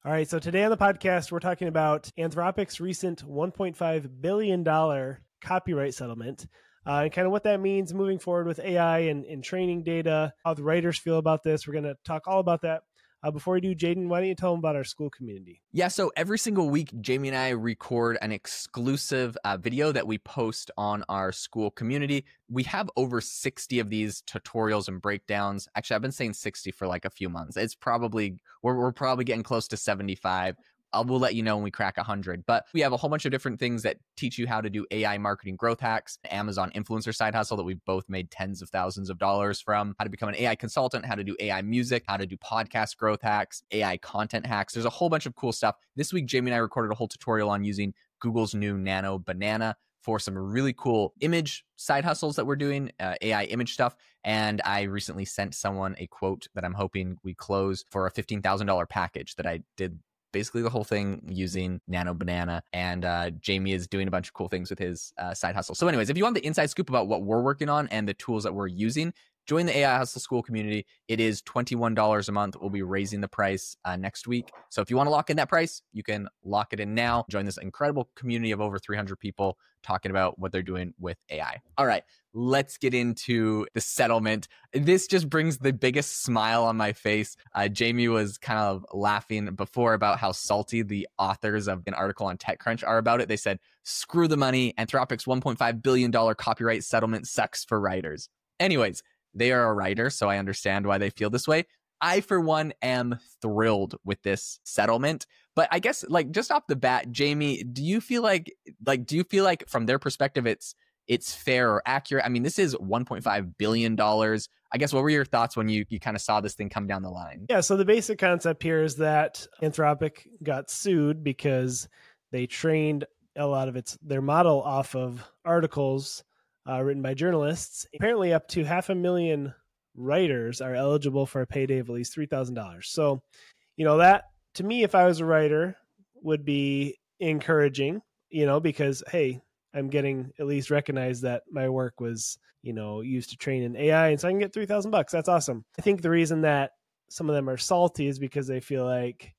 All right, so today on the podcast, we're talking about Anthropic's recent $1.5 billion copyright settlement and kind of what that means moving forward with AI and training data, how the writers feel about this. We're going to talk all about that. Before we do, Jaden, why don't you tell them about our school community? Yeah, so every single week, Jamie and I record an exclusive video that we post on our school community. We have over 60 of these tutorials and breakdowns. Actually, I've been saying 60 for like a few months. It's probably, we're probably getting close to 75. We'll let you know when we crack 100. But we have a whole bunch of different things that teach you how to do AI marketing growth hacks, Amazon influencer side hustle that we've both made tens of thousands of dollars from, how to become an AI consultant, how to do AI music, how to do podcast growth hacks, AI content hacks. There's a whole bunch of cool stuff. This week, Jamie and I recorded a whole tutorial on using Google's new Nano Banana for some really cool image side hustles that we're doing, AI image stuff. And I recently sent someone a quote that I'm hoping we close for a $15,000 package that I did basically the whole thing using Nano Banana, and Jamie is doing a bunch of cool things with his side hustle. So anyways, if you want the inside scoop about what we're working on and the tools that we're using, join the AI Hustle School community. It is $21 a month. We'll be raising the price next week. So if you want to lock in that price, you can lock it in now. Join this incredible community of over 300 people talking about what they're doing with AI. All right, let's get into the settlement. This just brings the biggest smile on my face. Jamie was kind of laughing before about how salty the authors of an article on TechCrunch are about it. They said, screw the money. Anthropic's $1.5 billion copyright settlement sucks for writers. Anyways, they are a writer, so I understand why they feel this way. I, for one, am thrilled with this settlement. But I guess, like, just off the bat, Jamie, do you feel like from their perspective, it's fair or accurate? I mean, this is $1.5 billion. I guess, what were your thoughts when you kind of saw this thing come down the line? Yeah, so the basic concept here is that Anthropic got sued because they trained a lot of their model off of articles written by journalists. Apparently up to 500,000 writers are eligible for a payday of at least $3,000. So, that to me, if I was a writer, would be encouraging, because, hey, I'm getting at least recognized that my work was, used to train in AI, and so I can get $3,000. That's awesome. I think the reason that some of them are salty is because they feel like,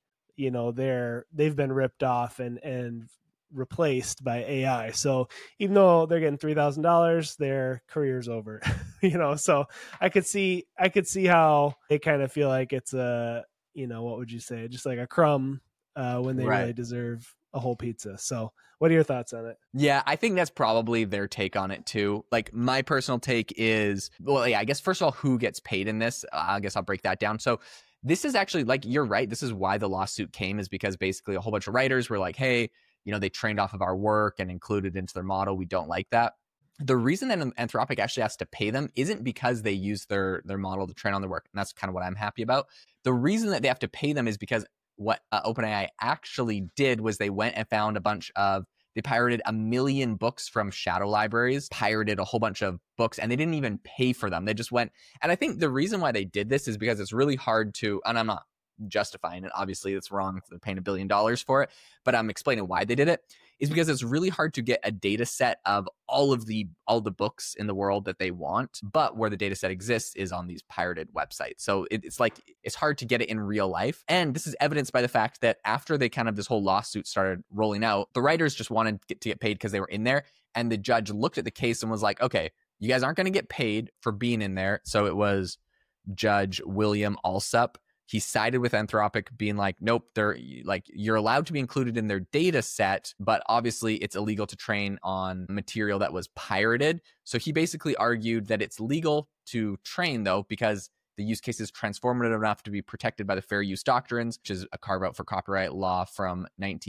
they've been ripped off and replaced by AI. So even though they're getting $3,000, their career's over, so I could see how they kind of feel like it's what would you say? Just like a crumb when they really deserve a whole pizza. So what are your thoughts on it? Yeah, I think that's probably their take on it too. Like, my personal take is, well, yeah, I guess first of all, who gets paid in this? I guess I'll break that down. So this is actually, like, you're right. This is why the lawsuit came, is because basically a whole bunch of writers were like, hey, they trained off of our work and included into their model. We don't like that. The reason that Anthropic actually has to pay them isn't because they use their model to train on their work. And that's kind of what I'm happy about. The reason that they have to pay them is because what OpenAI actually did was they went and found they pirated 1 million books from shadow libraries, pirated a whole bunch of books, and they didn't even pay for them. They just went, and I think the reason why they did this is because it's really hard to, and I'm not justifying it, obviously it's wrong, they're paying $1 billion for it, but I'm explaining why they did it, is because it's really hard to get a data set of all the books in the world that they want, but where the data set exists is on these pirated websites. So it's hard to get it in real life. And this is evidenced by the fact that after this whole lawsuit started rolling out, the writers just wanted to get paid because they were in there. And the judge looked at the case and was like, okay, you guys aren't going to get paid for being in there. So it was Judge William Alsup. He sided with Anthropic, being like, nope, you're allowed to be included in their data set, but obviously it's illegal to train on material that was pirated. So he basically argued that it's legal to train, though, because the use case is transformative enough to be protected by the fair use doctrines, which is a carve out for copyright law from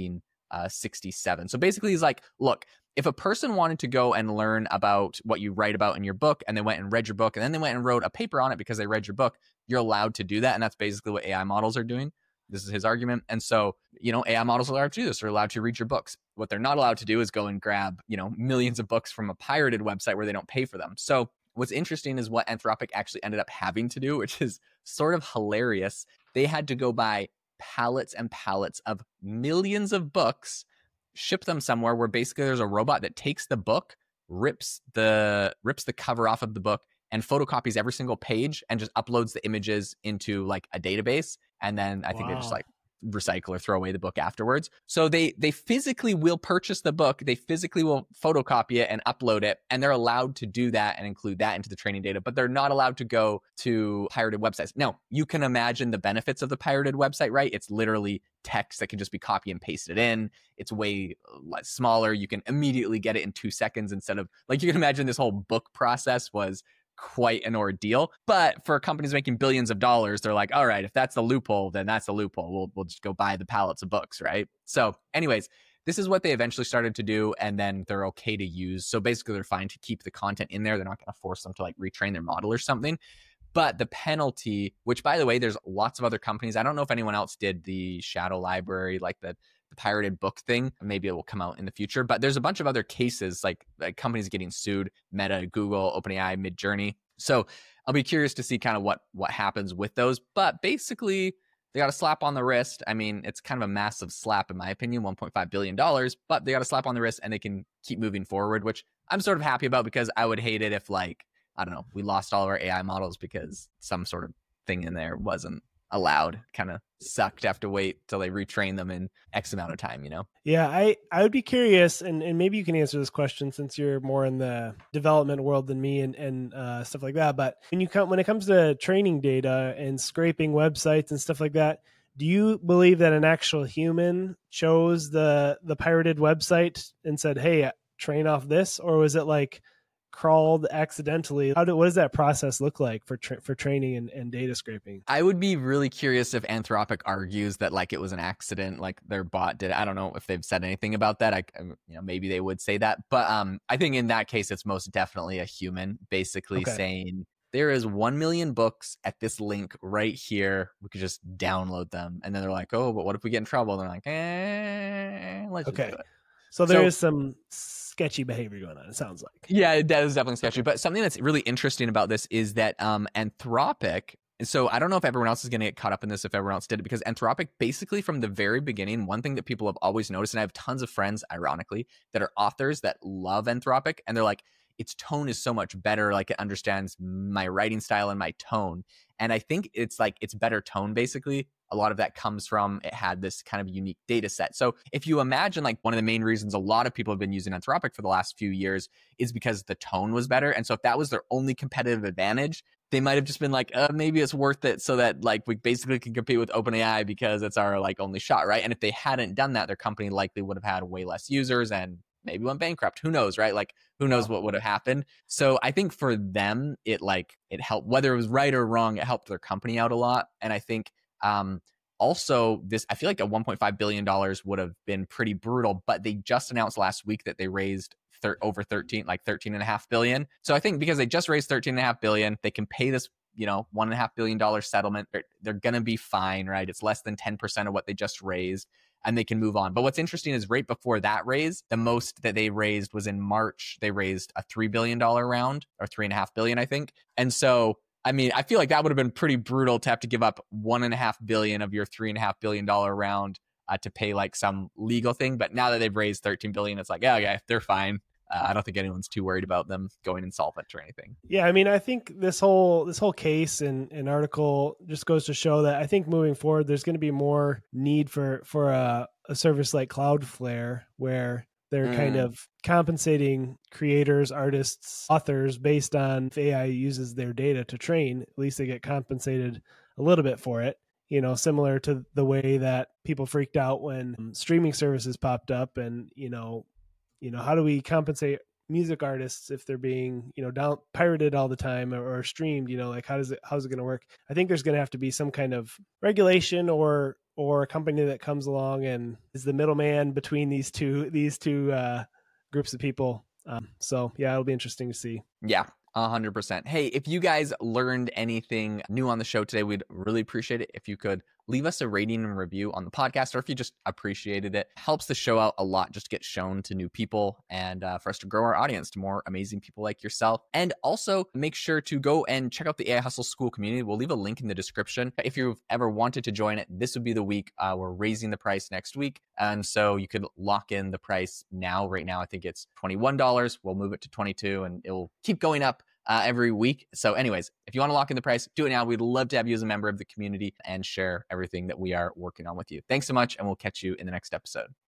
1967. So basically he's like, look, if a person wanted to go and learn about what you write about in your book, and they went and read your book, and then they went and wrote a paper on it because they read your book, you're allowed to do that. And that's basically what AI models are doing. This is his argument. And so, AI models are allowed to do this. They're allowed to read your books. What they're not allowed to do is go and grab, millions of books from a pirated website where they don't pay for them. So what's interesting is what Anthropic actually ended up having to do, which is sort of hilarious. They had to go buy pallets and pallets of millions of books, ship them somewhere where basically there's a robot that takes the book, rips the cover off of the book, and photocopies every single page and just uploads the images into like a database. And then I think they just like recycle or throw away the book afterwards. So they physically will purchase the book, they physically will photocopy it and upload it, and they're allowed to do that and include that into the training data, but they're not allowed to go to pirated websites. Now, you can imagine the benefits of the pirated website, right? It's literally text that can just be copy and pasted in. It's way smaller. You can immediately get it in 2 seconds instead of, like, you can imagine this whole book process was quite an ordeal. But for companies making billions of dollars, they're like, all right, if that's the loophole, then that's the loophole. We'll just go buy the pallets of books, right? So anyways, this is what they eventually started to do, and then they're okay to use. So basically, they're fine to keep the content in there. They're not going to force them to like retrain their model or something. But the penalty, which by the way, there's lots of other companies. I don't know if anyone else did the shadow library, like the pirated book thing. Maybe it will come out in the future. But there's a bunch of other cases, like companies getting sued: Meta, Google, OpenAI, Midjourney. So I'll be curious to see kind of what happens with those. But basically, they got a slap on the wrist. I mean, it's kind of a massive slap, in my opinion, $1.5 billion. But they got a slap on the wrist, and they can keep moving forward, which I'm sort of happy about, because I would hate it if, like, I don't know, we lost all of our AI models because some sort of thing in there wasn't allowed. Kind of sucked to have to wait till they retrain them in X amount of time, you know? Yeah, I would be curious, and maybe you can answer this question since you're more in the development world than me and stuff like that. But when it comes to training data and scraping websites and stuff like that, do you believe that an actual human chose the pirated website and said, "Hey, train off this," or was it like crawled accidentally? What does that process look like for training and data scraping? I would be really curious if Anthropic argues that like it was an accident, like their bot did it. I don't know if they've said anything about that. Maybe they would say that, but I think in that case, it's most definitely a human basically saying, there is 1 million books at this link right here. We could just download them. And then they're like, oh, but what if we get in trouble? And they're like, let's just do it. So there is some sketchy behavior going on, it sounds like. Yeah, that is definitely sketchy. But something that's really interesting about this is that Anthropic, so I don't know if everyone else is going to get caught up in this, if everyone else did it, because Anthropic, basically from the very beginning, one thing that people have always noticed, and I have tons of friends, ironically, that are authors that love Anthropic, and they're like, its tone is so much better. Like, it understands my writing style and my tone. And I think it's like it's better tone, basically. A lot of that comes from it had this kind of unique data set. So if you imagine, like, one of the main reasons a lot of people have been using Anthropic for the last few years is because the tone was better. And so if that was their only competitive advantage, they might have just been like, maybe it's worth it so that like we basically can compete with OpenAI because it's our like only shot, right? And if they hadn't done that, their company likely would have had way less users and maybe went bankrupt. Who knows, right? Like, who knows what would have happened? So I think for them, it helped, whether it was right or wrong, it helped their company out a lot. And I think also this, I feel like a $1.5 billion would have been pretty brutal, but they just announced last week that they raised over 13.5 billion. So I think because they just raised 13.5 billion, they can pay this, $1.5 billion settlement. They're going to be fine, right? It's less than 10% of what they just raised, and they can move on. But what's interesting is right before that raise, the most that they raised was in March. They raised a $3 billion round, or $3.5 billion, I think. And so, I mean, I feel like that would have been pretty brutal to have to give up $1.5 billion of your $3.5 billion round to pay like some legal thing. But now that they've raised 13 billion, it's like, yeah, okay, they're fine. I don't think anyone's too worried about them going insolvent or anything. Yeah, I mean, I think this whole case and article just goes to show that I think moving forward, there's going to be more need for a service like Cloudflare, where they're kind of compensating creators, artists, authors based on if AI uses their data to train. At least they get compensated a little bit for it. Similar to the way that people freaked out when streaming services popped up, and how do we compensate music artists if they're being down pirated all the time or streamed? Like how's it going to work? I think there's going to have to be some kind of regulation or a company that comes along and is the middleman between these two groups of people. So yeah, it'll be interesting to see. Yeah. 100%. Hey, if you guys learned anything new on the show today, we'd really appreciate it if you could leave us a rating and review on the podcast, or if you just appreciated it. Helps the show out a lot just to get shown to new people and for us to grow our audience to more amazing people like yourself. And also make sure to go and check out the AI Hustle School community. We'll leave a link in the description. If you've ever wanted to join it, this would be the week. We're raising the price next week. And so you could lock in the price now. Right now, I think it's $21. We'll move it to $22 and it'll keep going up every week. So anyways, if you want to lock in the price, do it now. We'd love to have you as a member of the community and share everything that we are working on with you. Thanks so much, and we'll catch you in the next episode.